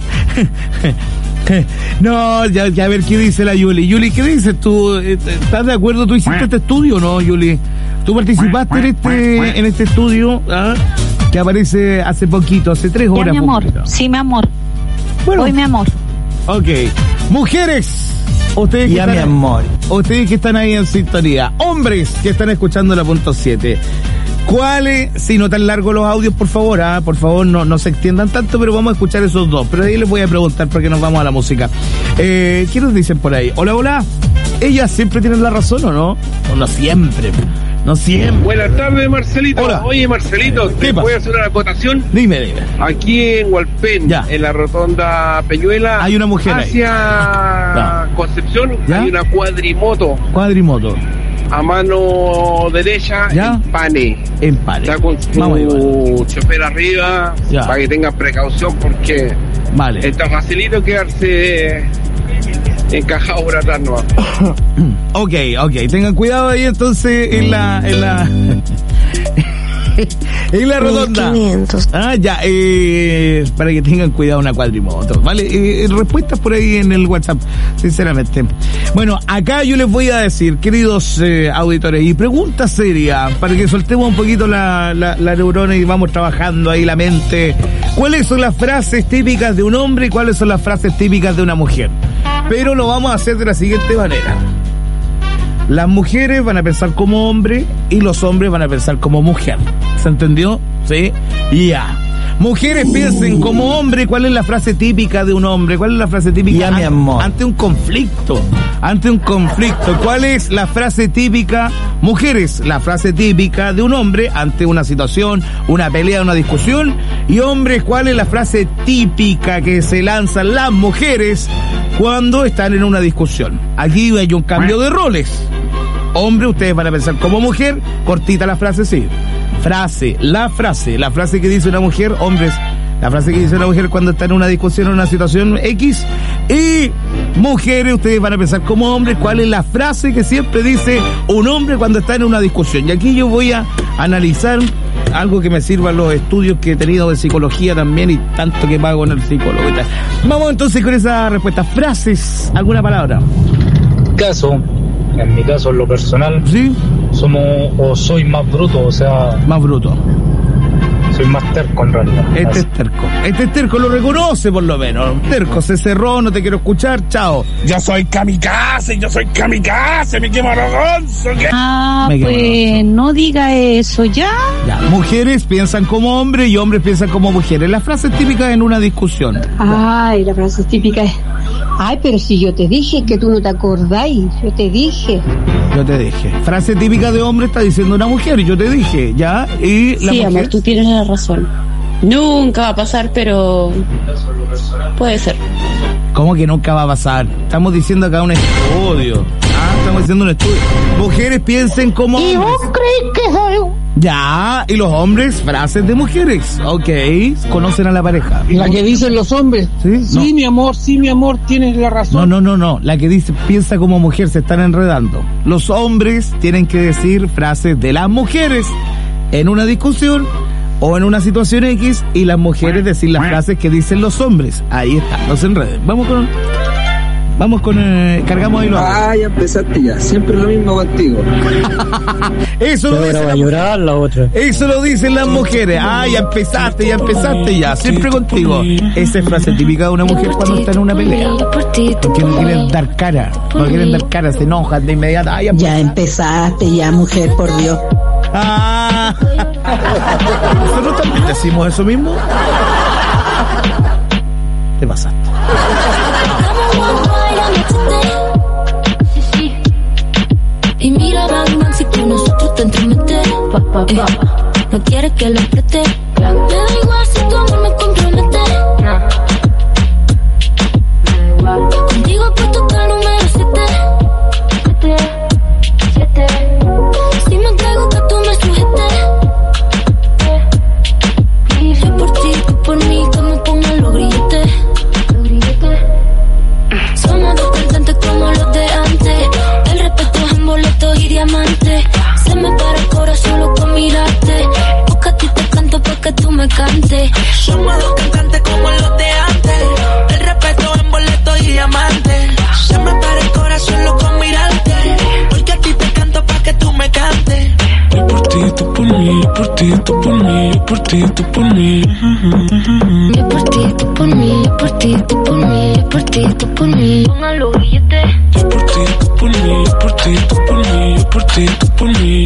No, ya a ver qué dice la Yuli. Yuli, ¿qué dices tú? ¿Estás de acuerdo? ¿Tú hiciste este estudio o no, Yuli? ¿Tú participaste en este estudio que aparece hace poquito, hace 3 horas? Ya, mi amor. Sí, mi amor. Bueno. Hoy, mi amor. Ok. Mujeres, ustedes que están ahí en sintonía. Hombres que están escuchando la punto 7. ¿Cuáles? Si no tan largos los audios, por favor, no se extiendan tanto, pero vamos a escuchar esos dos. Pero ahí les voy a preguntar porque nos vamos a la música. ¿Qué nos dicen por ahí? Hola. ¿Ellas siempre tienen la razón o no? O no siempre. No siempre. Buenas tardes, Marcelito. Hola. Oye, Marcelito, ¿te puedo hacer una acotación? Dime. Aquí en Hualpén, en la rotonda Peñuela, hay una mujer hacia Concepción, hay una cuadrimoto. A mano derecha, empane. Está con su chofer arriba, para que tengan precaución, porque está facilito quedarse encajado por atrás, ¿no? Ok, tengan cuidado ahí entonces en la en la rotonda. 1500. Para que tengan cuidado una cuadrimoto, ¿vale? Respuestas por ahí en el WhatsApp, sinceramente. Bueno, acá yo les voy a decir, queridos auditores, y pregunta seria, para que soltemos un poquito la neurona y vamos trabajando ahí la mente. ¿Cuáles son las frases típicas de un hombre y cuáles son las frases típicas de una mujer? Pero lo vamos a hacer de la siguiente manera. Las mujeres van a pensar como hombre y los hombres van a pensar como mujer. ¿Se entendió? ¿Sí? Ya. Mujeres piensen como hombre, ¿cuál es la frase típica de un hombre? ¿Cuál es la frase típica mi amor. ante un conflicto? ¿Cuál es la frase típica? Mujeres, la frase típica de un hombre ante una situación, una pelea, una discusión. Y hombres, ¿cuál es la frase típica que se lanzan las mujeres cuando están en una discusión? Aquí hay un cambio de roles. hombre, ustedes van a pensar como mujer, cortita la frase, sí. La frase que dice una mujer, hombres, la frase que dice una mujer cuando está en una discusión, en una situación X. Y mujeres, ustedes van a pensar como hombres, cuál es la frase que siempre dice un hombre cuando está en una discusión. Y aquí yo voy a analizar algo que me sirva en los estudios que he tenido de psicología también y tanto que pago en el psicólogo y tal. Vamos entonces con esa respuesta. Frases, ¿alguna palabra? En mi caso, en lo personal, ¿sí? Soy más bruto, o sea... Más bruto. Soy más terco en realidad. Este es terco, lo reconoce por lo menos. Terco, se cerró, no te quiero escuchar, chao. Yo soy kamikaze, me quemo ronzo. Pues no diga eso, ya. Mujeres piensan como hombres y hombres piensan como mujeres. Las frases típicas en una discusión. Ay, la frase típica es... Ay, pero si yo te dije que tú no te acordáis, yo te dije. Frase típica de hombre está diciendo una mujer, y yo te dije, ¿ya? Y la sí, mujer... amor, tú tienes la razón. Nunca va a pasar, pero puede ser. ¿Cómo que nunca va a pasar? Estamos diciendo acá un estudio. Estamos diciendo un estudio. Mujeres piensen como hombres. ¿Y vos crees que soy? Ya, y los hombres, frases de mujeres. Ok, conocen a la pareja. La que dicen los hombres. Sí, mi amor, tienes la razón. No. La que dice, piensa como mujer, se están enredando. Los hombres tienen que decir frases de las mujeres en una discusión o en una situación X, y las mujeres decir las frases que dicen los hombres. Ahí está, no se enreden. Vamos con cargamos ahí los... ya empezaste ya, siempre lo mismo contigo. Eso lo dicen, va a llorar la otra. Eso lo dicen las mujeres. Ya empezaste ya, siempre contigo. Esa es frase típica de una mujer cuando está en una pelea. Porque no quieren dar cara, se enojan de inmediato. Ya empezaste ya, mujer, por Dios. ¿Nosotros también decimos eso mismo? Te pasaste. Y mira, Batman, si con nosotros te entremetes, no quieres que lo apriete. Me da igual si tu amor me compromete. Contigo puesto que el número 7. Si me entrego que tú me sujetes. Yo por ti, tú por mí, que me pongan los grilletes. Somos dos cantantes como los de antes. El respeto es en boletos y diamantes. Se me para el corazón solo con mirarte. Porque a ti te canto pa' que tú me cantes. Somos dos cantantes como los de antes. El respeto en boletos y diamantes. Se me para el corazón solo con mirarte. Porque a ti te canto pa' que tú me cantes. Yo por ti, tú por mí, yo por ti, tú por mí, yo por ti, tú por mí. Yo por ti, tú por mí, yo por ti, tú por mí, yo por ti, tú por mí. Pongan los billetes. Yo por ti, tú por mí, yo por ti, tú por mí, yo por ti, tú por mí.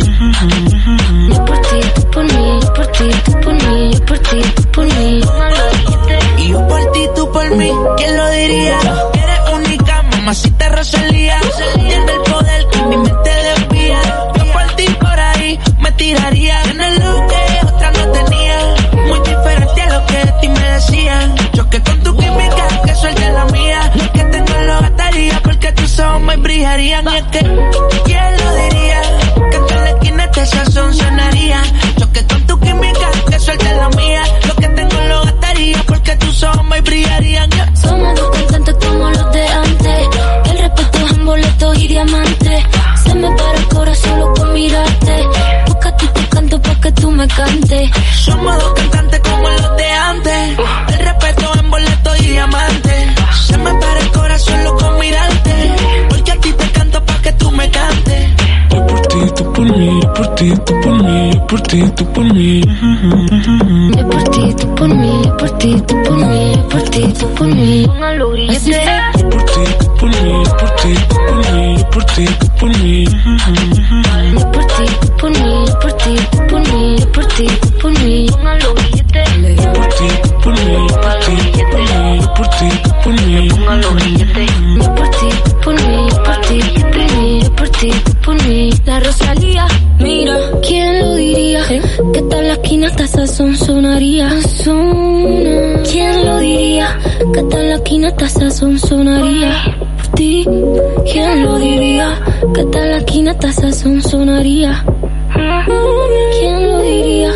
Yo por ti, tú por mí, yo por ti, tú por mí, yo por ti, tú por mí. Pongan los billetes. Y yo por ti, tú por mí, ¿quién lo diría? Eres única, mamacita Rosalía. Tienes el poder que mi mente desvía. Yo por ti por ahí me tiraría. Tienes lo que otra no tenía. Muy diferente a lo que de ti me decían. Choque con tu química, que suelte la mía. Lo que tengo lo gastaría porque tus ojos me brillarían. Y es que, ¿quién lo diría? Que en la esquina este sazón sonaría. Choque con tu química, que suelte la mía. Lo que tengo lo gastaría porque tus ojos me brillarían. Somos dos cantantes como los de antes. El respeto es en boletos y diamantes. Se me para el corazón solo con mirarte. Porque a ti te canto pa' que tú me cantes. Somos dos cantantes como los de antes. El respeto en boletos y diamantes. Se me para el corazón solo con mirarte. Porque a ti te canto pa' que tú me cantes. Yo por ti, tú por mí, yo por ti, tú por mí, yo por ti, tú por mí. Yo por ti, tú por mí, yo por ti, tú por mí, yo por ti, tú por mí. Pongan los grilletes. Yo por ti, tú por mí, yo por ti, tú por mí, yo por ti, tú por mí. Yo por ti, tú por mí, yo por ti, tú por mí, yo por ti, tú por mí. Pongan los billetes. Yo por ti, tú por mí, yo por ti, tú por mí, yo por ti, tú por mí. Pongan los billetes. Yo por ti, tú por mí, yo por ti, tú por mí, yo por ti, tú por mí. La Rosalía, mira, ¿quién lo diría? Que tal la esquina hasta sazón sonaría. ¿Quién lo diría? Que tal la esquina hasta sazón sonaría. por ti. ¿Quién lo diría? Que tal la quinata sazón sonaría. ¿Quién lo diría?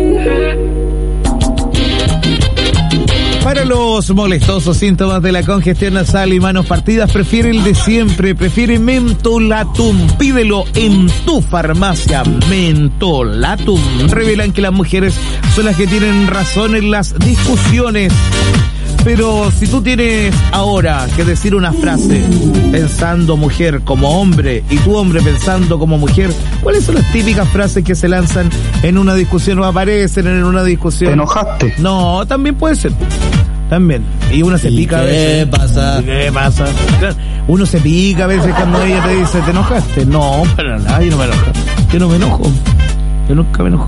Para los molestosos síntomas de la congestión nasal y manos partidas, prefiere el de siempre, prefiere Mentolatum. Pídelo en tu farmacia. Mentolatum. Revelan que las mujeres son las que tienen razón en las discusiones. Pero si tú tienes ahora que decir una frase pensando mujer como hombre y tú hombre pensando como mujer, ¿cuáles son las típicas frases que se lanzan en una discusión o aparecen en una discusión? ¿Te enojaste? No, también puede ser. También. Y uno se pica a veces. ¿Qué pasa? Uno se pica a veces cuando ella te dice, ¿te enojaste? No, para nada, yo no me enojo. Yo no me enojo. Yo nunca me enojo.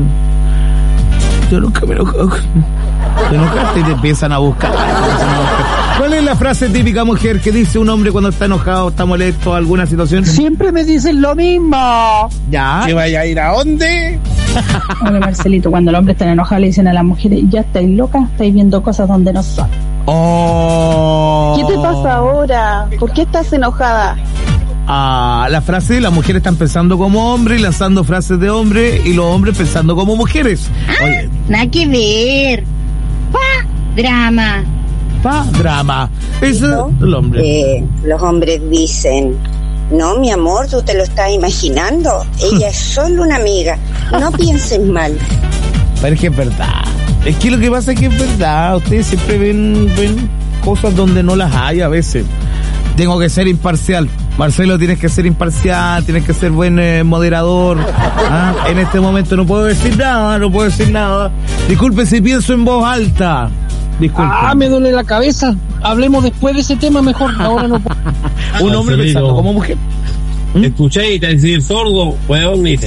Yo nunca me enojo. Te enojaste y te empiezan a buscar. ¿Cuál es la frase típica mujer que dice un hombre cuando está enojado, está molesto, alguna situación? Siempre me dicen lo mismo. ¿Ya? ¿Que vaya a ir a dónde? Hola Marcelito, cuando el hombre está enojado le dicen a las mujeres, ya estáis locas, estáis viendo cosas donde no son. Oh. ¿Qué te pasa ahora? ¿Por qué estás enojada? Ah, la frase, las mujeres están pensando como hombres y lanzando frases de hombre y los hombres pensando como mujeres. Oye. Nada que ver. Drama. Drama. Eso es el hombre. Los hombres dicen, no, mi amor, tú te lo estás imaginando. Ella es solo una amiga. No pienses mal. Pero es que es verdad. Es que lo que pasa es que es verdad. Ustedes siempre ven cosas donde no las hay a veces. Tengo que ser imparcial. Marcelo, tienes que ser imparcial, tienes que ser buen moderador. En este momento no puedo decir nada. Disculpe si pienso en voz alta. Disculpe. Me duele la cabeza. Hablemos después de ese tema mejor. Ahora no puedo. Un hombre pensando como mujer. Escuché y te decir sordo, huevón, dice.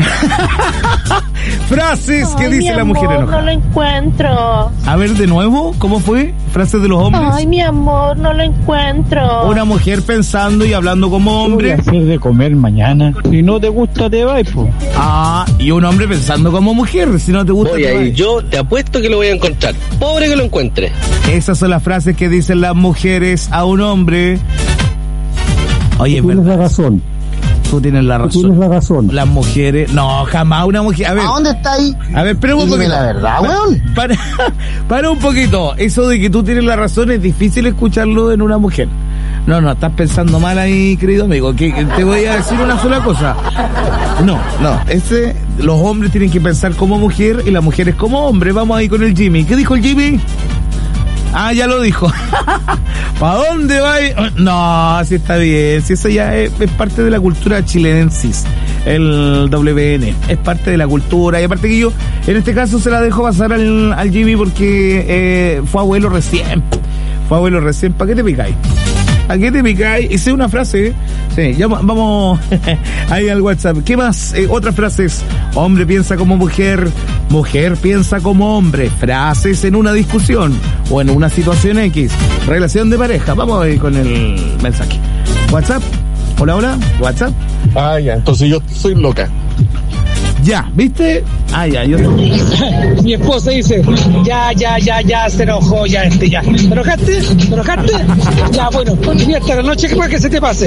Frases que dice la mujer enojada. No lo encuentro. A ver, de nuevo, ¿cómo fue? Frases de los hombres. Ay, mi amor, no lo encuentro. Una mujer pensando y hablando como hombre. Voy a hacer de comer mañana. Si no te gusta, te vas, po. Y un hombre pensando como mujer. Si no te gusta, te vas. Yo te apuesto que lo voy a encontrar. Pobre que lo encuentre. Esas son las frases que dicen las mujeres a un hombre. Oye, tú tienes la razón. Tú tienes la razón. Tú tienes la razón. Las mujeres... No, jamás una mujer... A ver... ¿A dónde está ahí? A ver, pero un poquito. La verdad, weón. Para un poquito. Eso de que tú tienes la razón es difícil escucharlo en una mujer. No, estás pensando mal ahí, querido amigo. Que te voy a decir una sola cosa. No. Los hombres tienen que pensar como mujer y las mujeres como hombre. Vamos ahí con el Jimmy. ¿Qué dijo el Jimmy? Ya lo dijo. ¿Para dónde va? No, sí está bien. Si eso ya es parte de la cultura chilenensis. El WN. Es parte de la cultura. Y aparte que yo, en este caso, se la dejo pasar al Jimmy porque fue abuelo recién. ¿Para qué te picáis? ¿A qué te picáis? Hice una frase, sí, ya vamos ahí al WhatsApp. ¿Qué más? Otras frases. Hombre piensa como mujer, mujer piensa como hombre. Frases en una discusión o en una situación X. Relación de pareja. Vamos ahí con el mensaje. WhatsApp. Hola, WhatsApp. Ya, entonces yo soy loca. Ya, ¿viste? Yo Mi esposa dice, ya, se enojó, ya. ¿Te enojaste? Ya, bueno, tenía hasta la noche para que se te pase.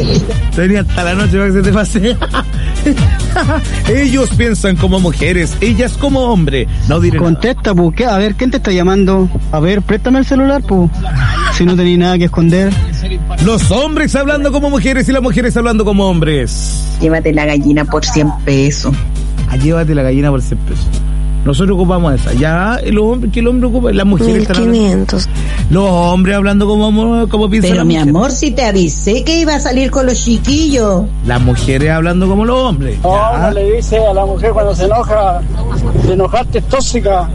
Ellos piensan como mujeres, ellas como hombre. No diré contesta, nada. ¿Qué? A ver, ¿quién te está llamando? A ver, préstame el celular, pu. Si no tenés nada que esconder. Los hombres hablando como mujeres y las mujeres hablando como hombres. Llévate la gallina por 100 pesos. Llévate la gallina por 100 pesos. Nosotros ocupamos esa. Ya, los hombres, que el hombre ocupa, las mujeres están hablando. Los hombres hablando como piensan. Pero mi amor, si te avisé que iba a salir con los chiquillos. Las mujeres hablando como los hombres. No le dice a la mujer cuando se enoja, te enojaste, tóxica.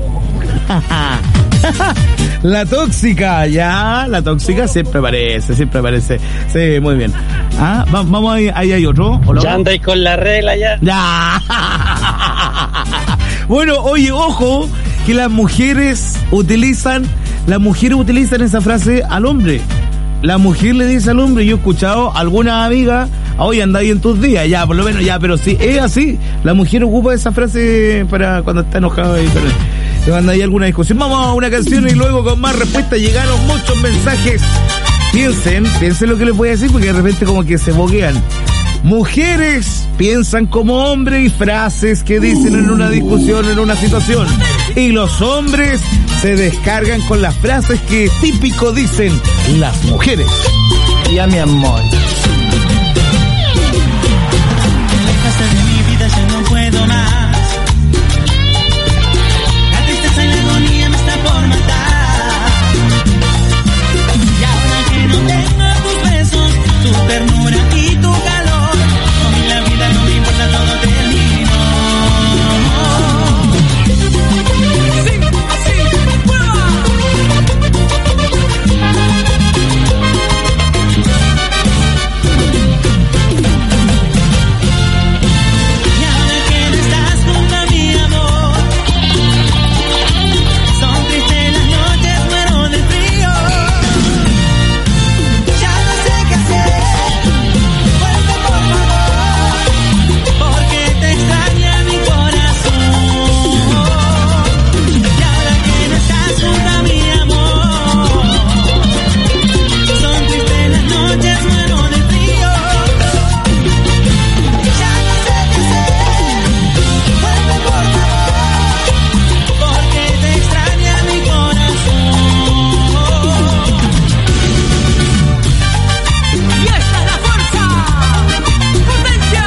La tóxica, la tóxica siempre aparece. Sí, muy bien. Vamos ahí hay otro. ¿Hola? Ya andáis con la regla ya. Bueno, oye, ojo, que las mujeres utilizan esa frase al hombre. La mujer le dice al hombre, yo he escuchado a algunas amigas, hoy andáis en tus días, ya, por lo menos, ya, pero sí, es así. La mujer ocupa esa frase para cuando está enojada y cuando hay alguna discusión. Vamos a una canción y luego con más respuestas. Llegaron muchos mensajes Piensen lo que les voy a decir, porque de repente como que se boguean. Mujeres piensan como hombres y frases que dicen en una discusión, en una situación. Y los hombres se descargan con las frases que típico dicen las mujeres. Ya, mi amor. Dejaste de mi vida, ya no puedo más. La tristeza y la agonía me está por matar. Y ahora que no tengo tus besos, tu ternura y tu calor, con la vida no me importa, todo terminó. Sí, así, ¡prueba! Y ahora que no estás junto a mi amor, son tristes las noches, muero de frío. Ya no sé qué hacer, vuelve por favor, porque te extraña mi corazón. Y ahora que no estás junto a mi amor, son tristes las noches, muero de frío. Ya no sé qué hacer, vuelve por favor, porque te extraña mi corazón. Y esta es la fuerza, potencia.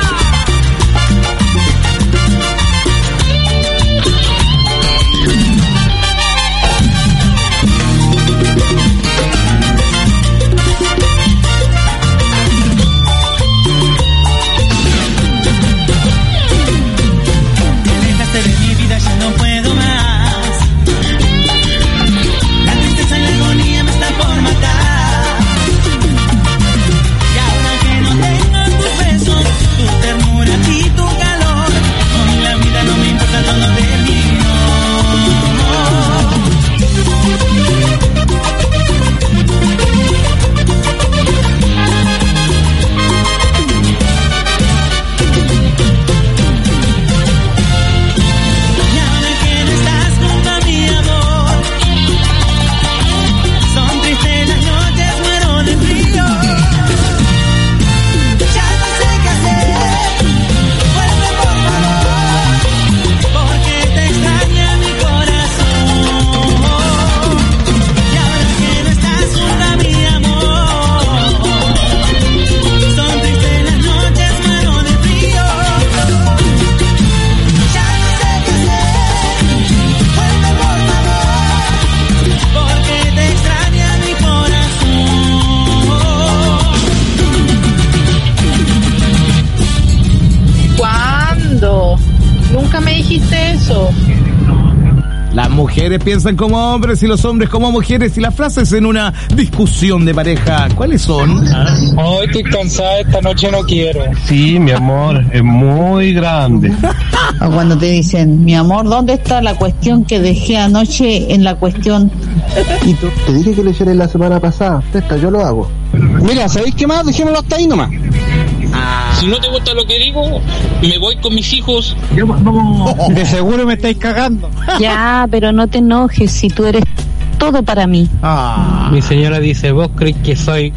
Te dejaste de mi vida, ya no puedo más. La tristeza y la agonía me están por matar. Y ahora que no tengo tus besos, tu ternura y tu calor, con la vida no me importa, todo terminó. Y ahora que no estás junto a mi amor, son tristes las noches, muero de frío. Ya no sé qué hacer, vuelve por favor, porque te extraña mi corazón. Y ahora que no estás junto a mi amor, son tristes las noches, muero de frío. Ya no sé qué hacer, vuelve por favor, porque te extraña mi corazón. ¿Cuándo? Nunca me dijiste eso. Las mujeres piensan como hombres y los hombres como mujeres. Y las frases en una discusión de pareja, ¿cuáles son? Hoy estoy cansada, esta noche no quiero. Sí, mi amor, es muy grande. O cuando te dicen, mi amor, ¿dónde está la cuestión que dejé anoche en la cuestión? Y tú, te dije que lo hiciera la semana pasada. Pesca, yo lo hago. Mira, ¿sabéis qué más? Dejémoslo hasta ahí nomás. Si no te gusta lo que digo, me voy con mis hijos. De seguro me estáis cagando. Ya, pero no te enojes si tú eres todo para mí. Mi señora dice, ¿vos crees que soy?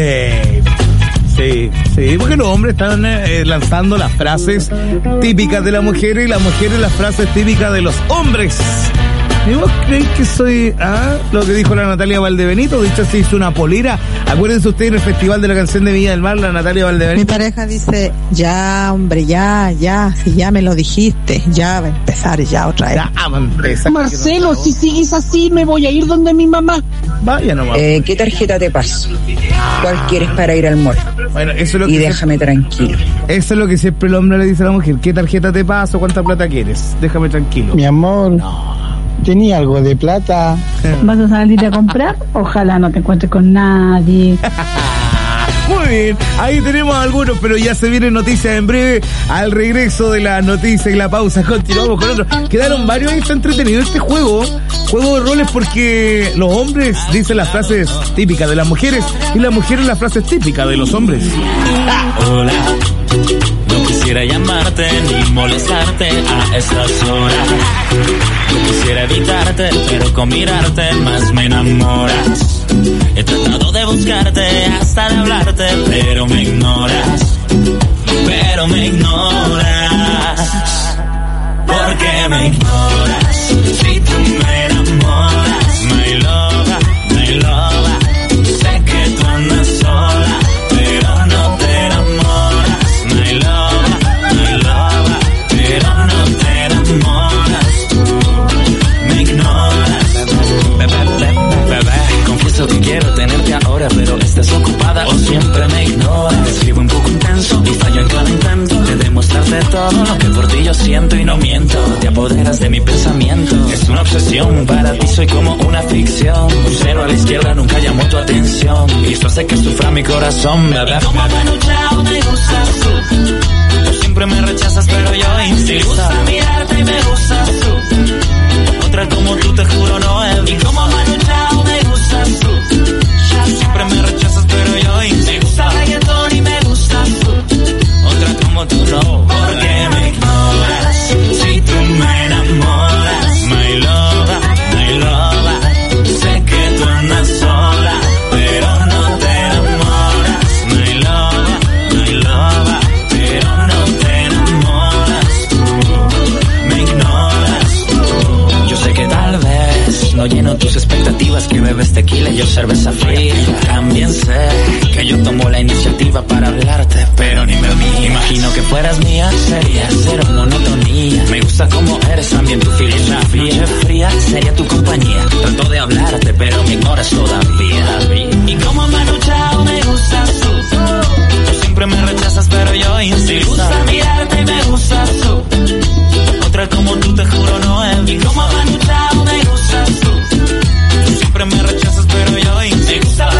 Sí, porque los hombres están lanzando las frases típicas de la mujer y las mujeres las frases típicas de los hombres. ¿Y vos creéis que soy lo que dijo la Natalia Valdebenito? Dicho así, hizo una polera. Acuérdense ustedes en el Festival de la Canción de Viña del Mar, la Natalia Valdebenito. Mi pareja dice, ya, hombre, ya, si ya me lo dijiste, ya va a empezar ya otra vez. Ya va a empezar. Marcelo, si sigues así, me voy a ir donde mi mamá. Vaya nomás. ¿Qué tarjeta te paso? ¿Cuál quieres para ir al mall? Bueno, eso es lo que déjame tranquilo. Eso es lo que siempre el hombre le dice a la mujer. ¿Qué tarjeta te paso? ¿Cuánta plata quieres? Déjame tranquilo. Mi amor. ¿Tenía algo de plata? ¿Vas a salir a comprar? Ojalá no te encuentres con nadie. Muy bien, ahí tenemos algunos, pero ya se vienen noticias en breve. Al regreso de la noticia y la pausa, continuamos con otros. Quedaron varios y está entretenido este juego de roles, porque los hombres dicen las frases típicas de las mujeres y las mujeres las frases típicas de los hombres. Hola, no quisiera llamarte ni molestarte a estas horas. Yo quisiera evitarte, pero con mirarte más me enamoras. He tratado de buscarte, hasta de hablarte, pero me ignoras. Pero me ignoras. ¿Por qué me ignoras? Si tú me enamoras, my loba, my loba. Sé que tú andas sola, pero no te enamoras, my loba, my loba. Pero no te enamoras, me ignoras. Bebé, confieso que quiero tenerte ahora, pero estás ocupada o siempre me ignoras. Te escribo un poco intenso y fallo en cada intento de demostrarte todo lo que por ti yo siento y no miento. Te apoderas de mi pensamiento, es una obsesión, para ti soy como una ficción. Un cero a la izquierda nunca llamó tu atención y esto hace que sufra mi corazón, bebé. Y como Manu Chao me gustas tú, tú siempre me rechazas pero yo insisto. Me gusta mirarte y me gustas tú, otra como tú te juro no es. Y como Manu Chao me gustas tú, siempre me rechazas pero yo insisto. Me gusta reggaetón y me gustas tú, otra como tú no. ¿Por qué me ignoras? Si tú me enamoras, my loba, my loba. Sé que tú andas sola, pero no te enamoras, my loba, my loba. Pero no te enamoras tú, me ignoras. Yo sé que tal vez no lleno tus expectativas, que bebes tequila y yo cerveza fría. También sé que yo tomo la iniciativa para hablarte, pero ni me vi. Imagino que fueras mía, sería cero monotonía. Me gusta como eres, también tu filosofía. Fría sería tu compañía. Trato de hablarte, pero me ignoras todavía. Y como Manu Chao me gustas tú, tú siempre me rechazas, pero yo insisto. Me gusta mirarte y me gustas tú, otra como tú te juro no es. Y